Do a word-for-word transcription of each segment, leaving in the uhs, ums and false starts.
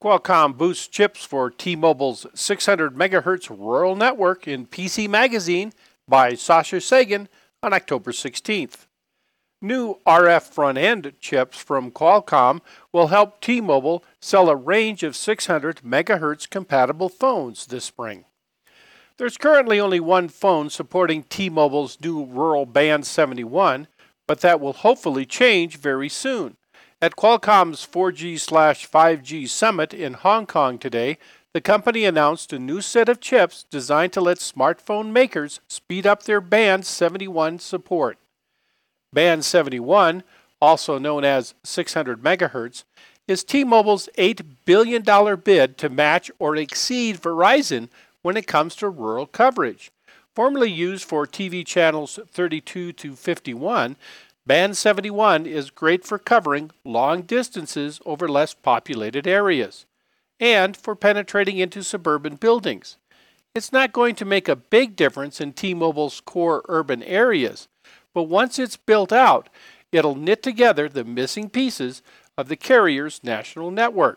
Qualcomm boosts chips for T-Mobile's six hundred megahertz rural network in P C Magazine by Sasha Sagan on October sixteenth. New R F front-end chips from Qualcomm will help T-Mobile sell a range of six hundred megahertz compatible phones this spring. There's currently only one phone supporting T-Mobile's new rural Band seventy-one, but that will hopefully change very soon. At Qualcomm's four G slash five G Summit in Hong Kong today, the company announced a new set of chips designed to let smartphone makers speed up their Band seventy-one support. Band seventy-one, also known as six hundred megahertz, is T-Mobile's eight billion dollars bid to match or exceed Verizon when it comes to rural coverage. Formerly used for T V channels thirty-two to fifty-one, Band seventy-one is great for covering long distances over less populated areas and for penetrating into suburban buildings. It's not going to make a big difference in T-Mobile's core urban areas, but once it's built out, it'll knit together the missing pieces of the carrier's national network.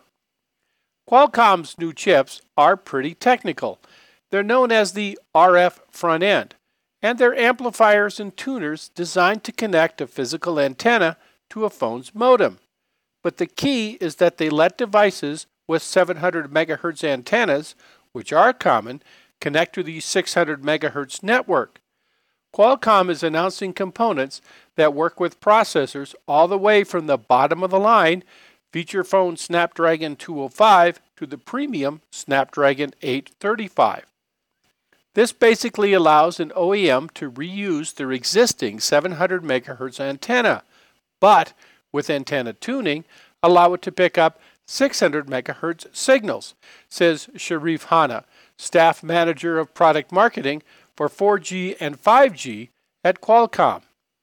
Qualcomm's new chips are pretty technical. They're known as the R F front end, and they're amplifiers and tuners designed to connect a physical antenna to a phone's modem. But the key is that they let devices with seven hundred megahertz antennas, which are common, connect to the six hundred megahertz network. Qualcomm is announcing components that work with processors all the way from the bottom of the line feature phone Snapdragon two oh five to the premium Snapdragon eight thirty-five. This basically allows an O E M to reuse their existing seven hundred megahertz antenna, but with antenna tuning, allow it to pick up six hundred megahertz signals, says Sharif Hanna, staff manager of product marketing for four G and five G at Qualcomm.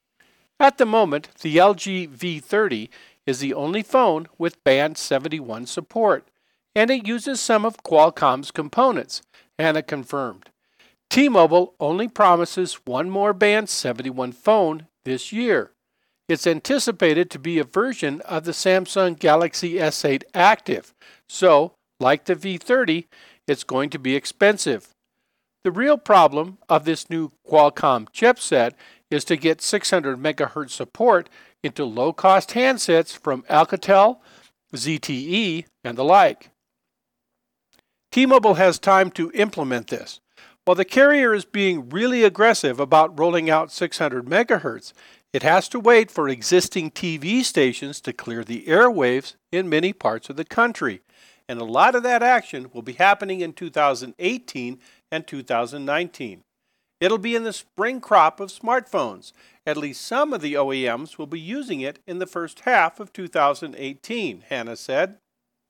At the moment, the L G V thirty is the only phone with Band seventy-one support, and it uses some of Qualcomm's components, Hanna confirmed. T-Mobile only promises one more Band seventy-one phone this year. It's anticipated to be a version of the Samsung Galaxy S eight Active, so, like the V thirty, it's going to be expensive. The real problem of this new Qualcomm chipset is to get six hundred megahertz support into low-cost handsets from Alcatel, Z T E, and the like. T-Mobile has time to implement this. While the carrier is being really aggressive about rolling out six hundred megahertz, it has to wait for existing T V stations to clear the airwaves in many parts of the country, and a lot of that action will be happening in two thousand eighteen and two thousand nineteen. It'll be in the spring crop of smartphones. At least some of the O E Ms will be using it in the first half of two thousand eighteen, Hanna said.